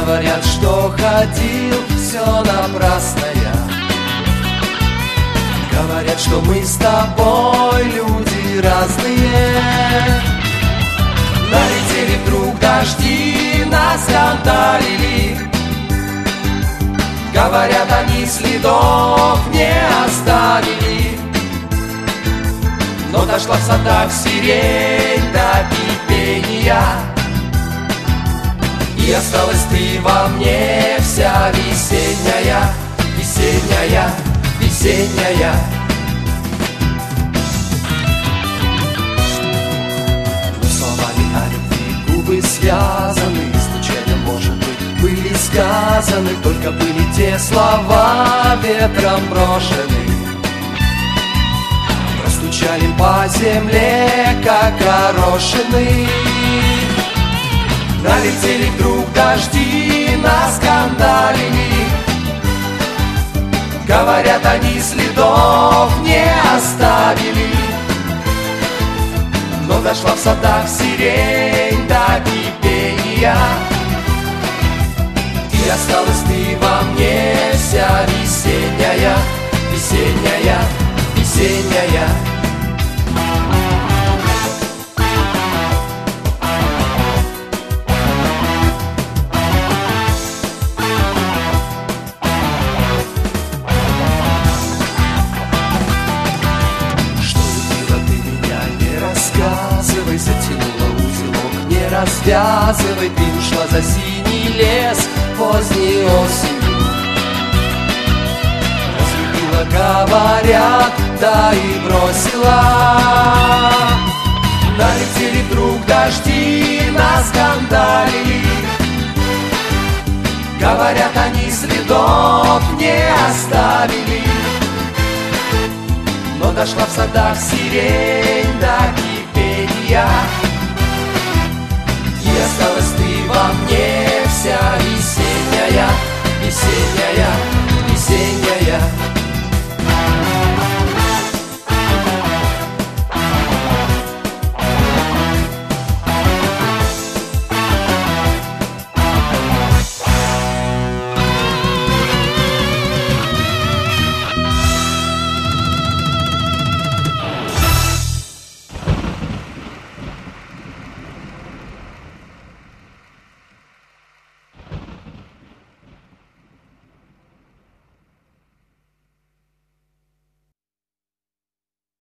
Говорят, что ходил, все напрасно я. Говорят, что мы с тобой люди разные. Налетели вдруг дожди, нас скандалили. Говорят, они следов не оставили. Но дошла в садах сирень до кипения, и осталась ты во мне вся весенняя, весенняя, весенняя. Но словами о любви губы связаны, случайно, может быть, были сказаны, только были те слова ветром брошены. Простучали по земле, как горошины. Налетели вдруг дожди, нас скандалили. Говорят, они следов не оставили. Но дошла в садах сирень до кипения, и осталась ты во мне вся весенняя, весенняя, весенняя. Затянула узелок, не развязывай. Ты ушла за синий лес поздней осенью. Разлюбила, говорят, да и бросила. Налетели вдруг дожди, нас скандалили. Говорят, они следов не оставили. Но дошла в садах сирень до кипения, и осталась ты во мне вся.